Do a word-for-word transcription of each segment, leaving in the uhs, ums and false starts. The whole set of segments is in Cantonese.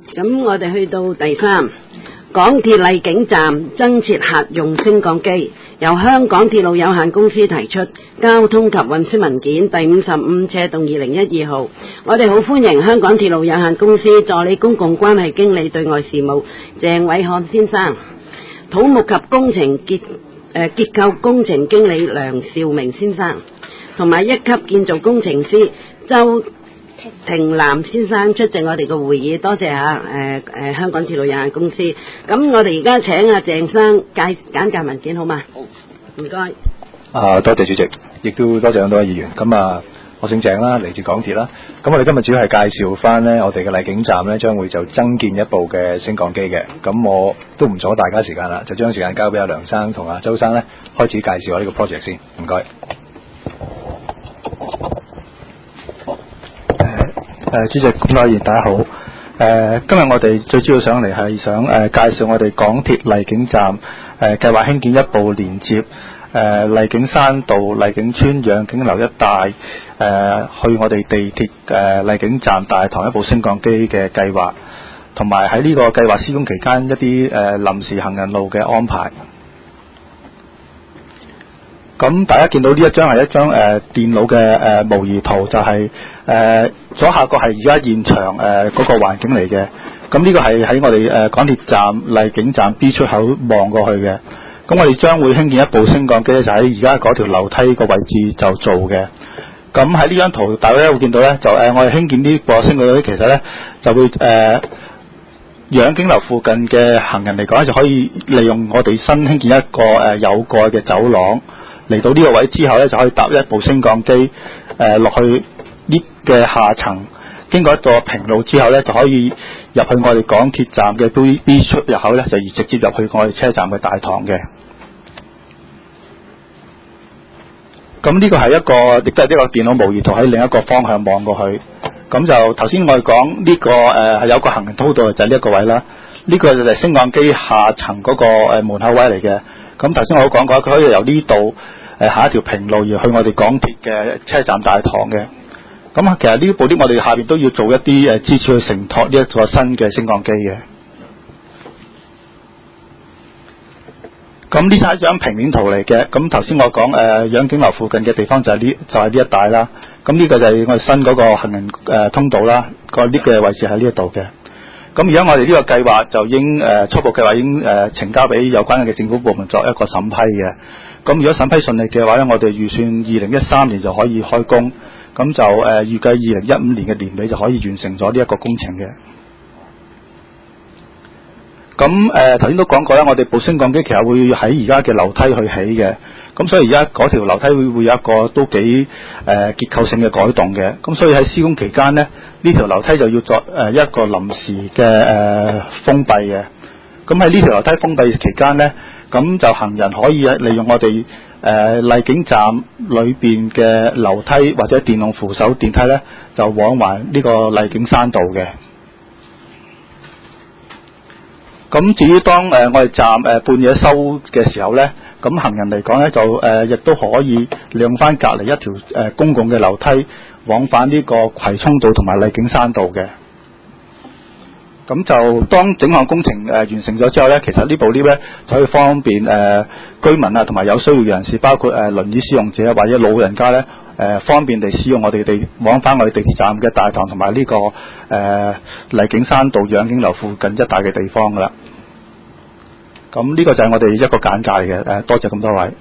咁我哋去到第三，港鐵荔景站增設客用升降機，由香港鐵路有限公司提出交通及運輸文件第五十五斜動二零一二號。我哋好歡迎香港鐵路有限公司助理公共關係經理對外事務鄭偉漢先生，土木及工程結誒結構工程經理梁兆明先生，同埋一級建造工程師周庭南先生出席我哋嘅會議，多謝下誒誒香港鐵路有限公司。咁我哋而家請阿鄭生介簡介文件好嘛？好，唔該。 啊，多謝主席，亦都多謝咁多位議員。咁啊，我姓鄭啦，嚟自港鐵啦。咁我哋今日主要係介紹翻呢，我哋嘅荔景站呢將會就增建一部嘅升降機嘅。咁我都唔阻大家時間啦，就將時間交俾阿梁生同阿周生呢，開始介紹我呢個 project 先。唔該。 誒、呃，主席，咁多位議員大家好。誒、呃，今日我哋最主要上嚟係想誒、呃、介紹我哋港鐵荔景站誒計劃興建一部連接誒荔景山道、荔景村、養景樓一帶誒、呃、去我哋地鐵誒荔景站大堂一部升降機嘅計劃，同埋喺呢個計劃施工期間一啲誒、呃、臨時行人路嘅安排。咁大家見到呢一張係一張誒、呃、電腦嘅誒、呃、模擬圖，就係、是、誒、呃、左下角係而家現場誒嗰、呃那個環境嚟嘅。咁呢個係喺我哋誒、呃、港鐵站荔景站 B 出口望過去嘅。咁我哋將會興建一部升降機咧，就喺而家嗰條樓梯個位置就做嘅。咁喺呢張圖大家會見到咧，就誒、呃、我哋興建呢部升降機其實咧就會誒養景樓附近嘅行人嚟講咧，就可以利用我哋新興建一個誒、呃、有蓋嘅走廊。嚟到呢個位之後咧，就可以搭一部升降機誒落去 lift 嘅下層，經過一個平路之後咧，就可以入去我哋港鐵站嘅 B, B 出入口咧，就直接入去我哋車站嘅大堂嘅。咁呢個係一個，亦都係呢個電腦模擬圖喺另一個方向望過去。咁就頭先我哋講呢個誒係、呃、有個行人通道，就係呢一個位啦。呢、這個就係升降機下層嗰個誒門口位嚟嘅。咁頭先我都講過，佢可以由呢度誒下一條平路而去我哋港鐵嘅車站大堂嘅。咁其實呢部 lift 我哋下邊都要做一啲誒支柱去承托呢一個新嘅升降機嘅。咁呢係一張平面圖嚟嘅。咁頭先我講誒養景樓附近嘅地方就係呢就係呢一帶啦。咁呢個就係我哋新嗰個行人誒、呃、通道啦。個 lift 嘅位置喺呢一度嘅。咁而家我哋呢個計劃就已經誒、呃、初步計劃已經誒呈、呃、交俾有關嘅政府部門作一個審批嘅。咁如果審批順利嘅話咧，我哋預算二零一三年就可以開工。咁就誒、呃、預計二零一五年嘅年尾就可以完成咗呢一個工程嘅。咁誒頭先都講過啦，我哋部升降機其實會喺而家嘅樓梯去起嘅。咁所以而家嗰條樓梯會會有一個都幾誒、呃、結構性嘅改動嘅。咁所以喺施工期間呢，呢條樓梯就要作誒、呃、一個臨時嘅誒、呃、封閉嘅。咁喺呢條樓梯封閉期間呢，咁就行人可以利用我哋誒荔景站裏邊嘅樓梯或者電動扶手電梯呢，就往還呢個荔景山道嘅。咁至於當誒、呃、我哋站誒、呃、半夜收嘅時候呢，咁行人嚟講呢，就誒亦、呃、都可以利用翻隔離一條誒、呃、公共嘅樓梯往返呢個葵涌道同埋荔景山道嘅。咁就當整項工程誒、呃、完成咗之後呢，其實呢部 lift 咧就可以方便誒、呃、居民啊同埋有需要嘅人士，包括誒、呃、輪椅使用者或者老人家呢，誒、呃、方便地使用我哋地往返我哋地鐵站嘅大堂同埋呢個誒、呃、荔景山道養景樓附近一帶嘅地方噶啦。咁呢個就係我哋一個簡介嘅，誒多謝咁多位。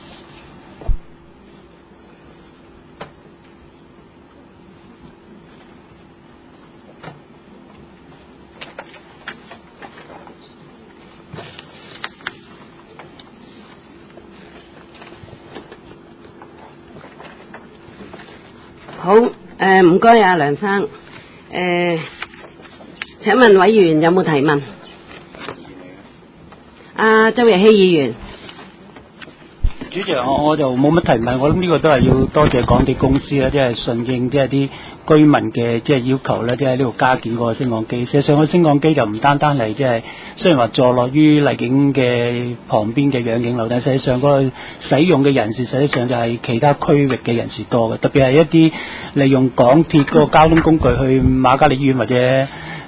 好，誒唔該啊梁生，誒、呃、請問委員有冇提問？阿、啊、周日熙議員。 主席，我我就冇乜提問，我諗呢個都係要多謝港鐵公司啦，即係順應即係啲居民嘅即係要求咧，即係呢度加建嗰個升降機。事實上，個升降機就唔單單係即係雖然話坐落於荔景嘅旁邊嘅養景樓，但係實際上嗰個使用嘅人士實際上就係其他區域嘅人士多嘅，特別係一啲利用港鐵嗰個交通工具去瑪嘉烈醫院或者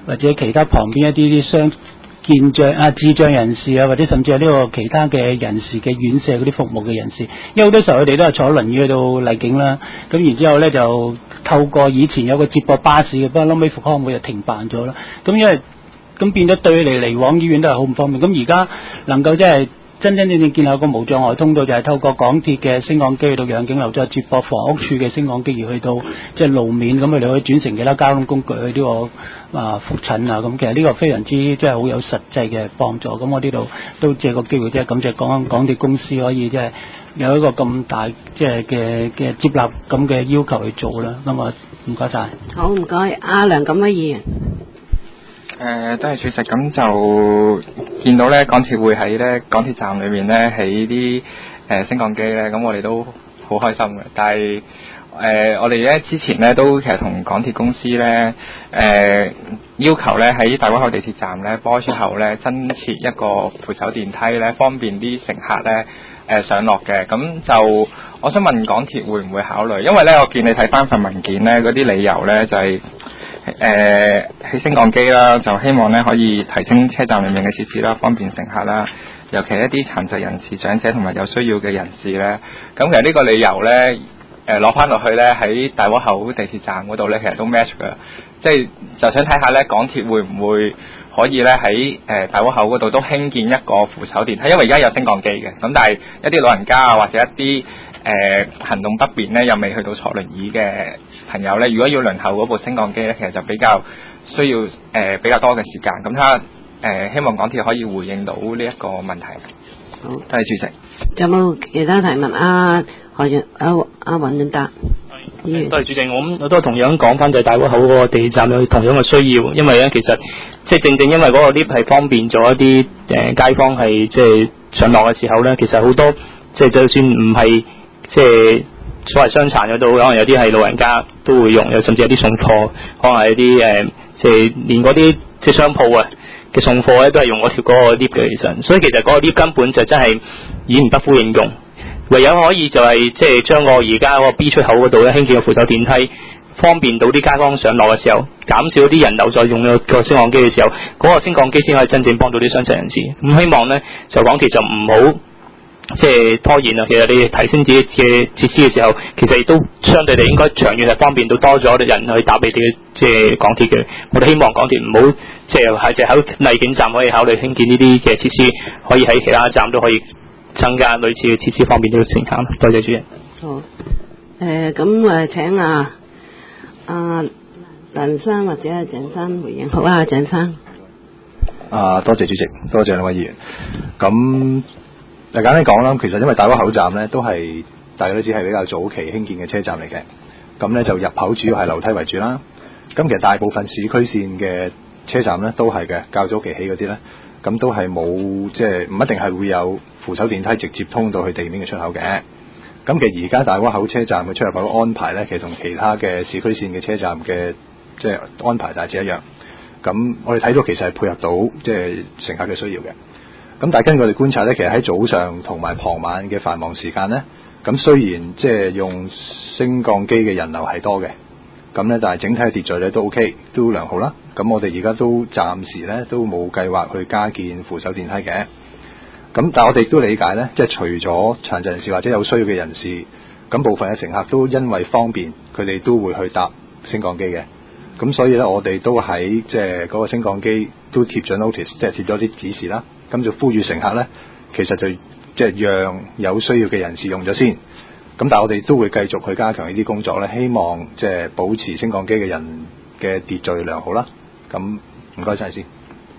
或者其他旁邊一啲啲傷健障啊、智障人士啊，或者甚至係呢個其他嘅人士嘅院舍嗰啲服務嘅人士，因為好多時候佢哋都係坐輪椅去到麗景啦，咁然之後咧就透過以前有個接駁巴士嘅，不過後尾復康會就停辦咗啦，咁因為咁變咗對佢哋嚟往醫院都係好唔方便，咁而家能夠即係真真正正建立個無障礙通道，就係透過港鐵嘅升降機去到養景樓，再接駁房屋處嘅升降機而去到即係路面，咁佢哋可以轉乘其他交通工具去呢個啊覆診啊，咁其實呢個非常之即係好有實際嘅幫助。咁我呢度都借個機會即係感謝港港鐵公司可以即係有一個咁大即係嘅嘅接納咁嘅要求去做啦。咁啊唔該晒。 好，唔該，阿梁錦威議員。 誒、呃，都係主席，咁就見到咧，港鐵會喺咧港鐵站裏面咧起啲誒升降機咧，咁我哋都好開心嘅。但係誒、呃，我哋咧之前咧都其實同港鐵公司咧誒、呃、要求咧喺大窩口地鐵站咧 board 出口咧增設一個扶手電梯咧，方便啲乘客咧誒、呃、上落嘅。咁就我想問港鐵會唔會考慮？因為咧我見你睇翻份文件咧，嗰啲理由咧就係、是。誒起升降機啦，就希望咧可以提升車站裏面嘅設施啦，方便乘客啦，尤其一啲殘疾人士、長者同埋有需要嘅人士咧。咁其實呢個理由咧，誒攞翻落去咧喺大窩口地鐵站嗰度咧，其實都 match 㗎。即係就想睇下咧，港鐵會唔會可以咧喺誒大窩口嗰度都興建一個扶手電梯，因為而家有升降機嘅，咁但係一啲老人家啊或者一啲誒、呃、行動不便咧，又未去到坐輪椅嘅朋友咧，如果要輪候嗰部升降機咧，其實就比較需要誒、呃、比較多嘅時間。咁睇下誒，希望港鐵可以回應到呢一個問題。 好， 多謝主席。 有冇其他提問？啊，何潤阿阿黃潤達。 係，多謝主席。我咁我都同樣講翻就係大窩口嗰個地鐵站有同樣嘅需要，因為咧其實即係正正因為嗰個 lift 係方便咗一啲誒、呃、街坊係即係上落嘅時候咧，其實好多即係就算唔係即係所謂傷殘嗰度，可能有啲係老人家都會用，有甚至有啲送貨，可能係一啲誒即係連嗰啲即係商鋪啊嘅送貨咧都係用嗰條嗰個 lift 嘅，其實，所以其實嗰個 lift 根本就真係已經唔得敷應用。唯有可以就係即係將個而家嗰個 B 出口嗰度咧興建個扶手電梯，方便到啲街坊上落嘅時候，減少啲人流再用個升降機嘅時候，嗰、那個升降機先可以真正幫到啲傷殘人士。咁希望咧就港鐵就唔好即係拖延啦。其實你哋提升自己嘅設施嘅時候，其實亦都相對地應該長遠係方便到多咗啲人去搭你哋嘅即係港鐵嘅。我哋希望港鐵唔好即係係就喺麗景站可以考慮興建呢啲嘅設施，可以喺其他站都可以增加類似嘅設施方面呢個乘客。多謝主席。 好，誒咁誒請啊啊梁生或者阿鄭生回應。好啊，鄭生。 啊，多謝主席，多謝兩位議員。咁就簡單講啦，其實因為大窩口站咧都係大家都知係比較早期興建嘅車站嚟嘅，咁咧就入口主要係樓梯為主啦。咁其實大部分市區線嘅車站咧都係嘅，較早期起嗰啲咧，咁都係冇即係唔一定係會有扶手電梯直接通到去地面嘅出口嘅。咁其實而家大窩口車站嘅出入口安排咧，其實同其他嘅市區線嘅車站嘅即係安排大致一樣。咁我哋睇到其實係配合到即係乘客嘅需要嘅。咁但係根據我哋觀察咧，其實喺早上同埋傍晚嘅繁忙時間咧，咁雖然即係用升降機嘅人流係多嘅，咁咧但係整體嘅秩序咧都 OK， 都良好啦。咁我哋而家都暫時咧都冇計劃去加建扶手電梯嘅。咁但係我哋亦都理解咧，即係除咗殘疾人士或者有需要嘅人士，咁部分嘅乘客都因為方便，佢哋都會去搭升降機嘅。咁所以咧，我哋都喺即係嗰個升降機都貼咗 notice，即係貼咗啲指示啦。咁就呼籲乘客咧，其實就即係讓有需要嘅人士用咗先。咁但係我哋都會繼續去加強呢啲工作咧，希望即係保持升降機嘅人嘅秩序良好啦。咁唔該晒先。誒、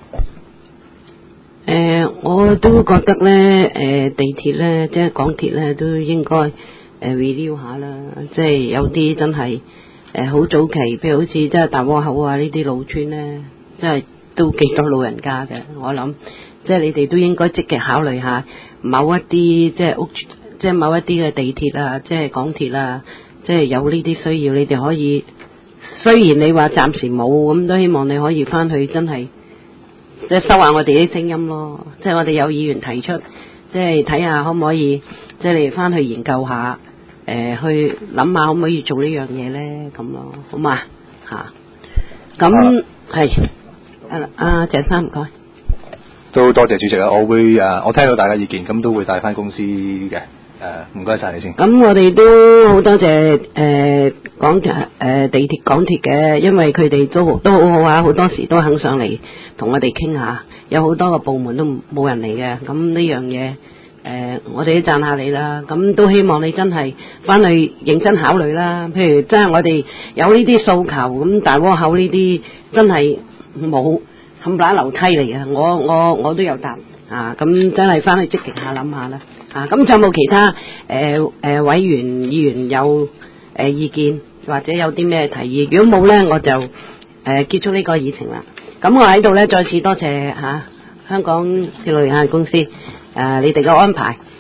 呃，我都覺得咧，誒、呃、地鐵咧，即係港鐵咧，都應該誒 review 下啦。即係有啲真係誒好早期，譬如好似即係大窩口啊呢啲老村咧，即係都幾多老人家嘅。我諗即係你哋都應該積極考慮下某一啲即係屋，即係某一啲嘅地鐵啊，即係港鐵啊，即係有呢啲需要，你哋可以。雖然你話暫時冇，咁都希望你可以翻去真係即係收下我哋啲聲音咯。即係我哋有議員提出，即係睇下可唔可以，即係你哋翻去研究下，誒、呃、去諗下可唔可以做呢樣嘢咧，咁咯，好嘛嚇？咁係誒阿鄭生唔該。 都多謝主席啦，我會誒我聽到大家意見，咁都會帶翻公司嘅。誒唔該晒你先。 咁我哋都好多謝誒、呃、港誒、呃、地鐵港鐵嘅，因為佢哋都都好好啊，好多時都肯上嚟同我哋傾下，有好多個部門都冇人嚟嘅，咁呢樣嘢誒我哋都讚下你啦。咁都希望你真係翻去認真考慮啦。譬如真係我哋有呢啲訴求，咁大窩口呢啲真係冇冚唪唥樓梯嚟嘅，我我我都有答啊。咁真係翻去積極下諗下啦。啊，咁仲有冇其他誒誒、呃呃、委員議員有誒、呃、意見或者有啲咩提議？如果冇咧，我就誒、呃、結束呢個議程啦。咁我喺度咧再次多謝嚇、啊、香港鐵路有限公司誒、呃、你哋嘅安排。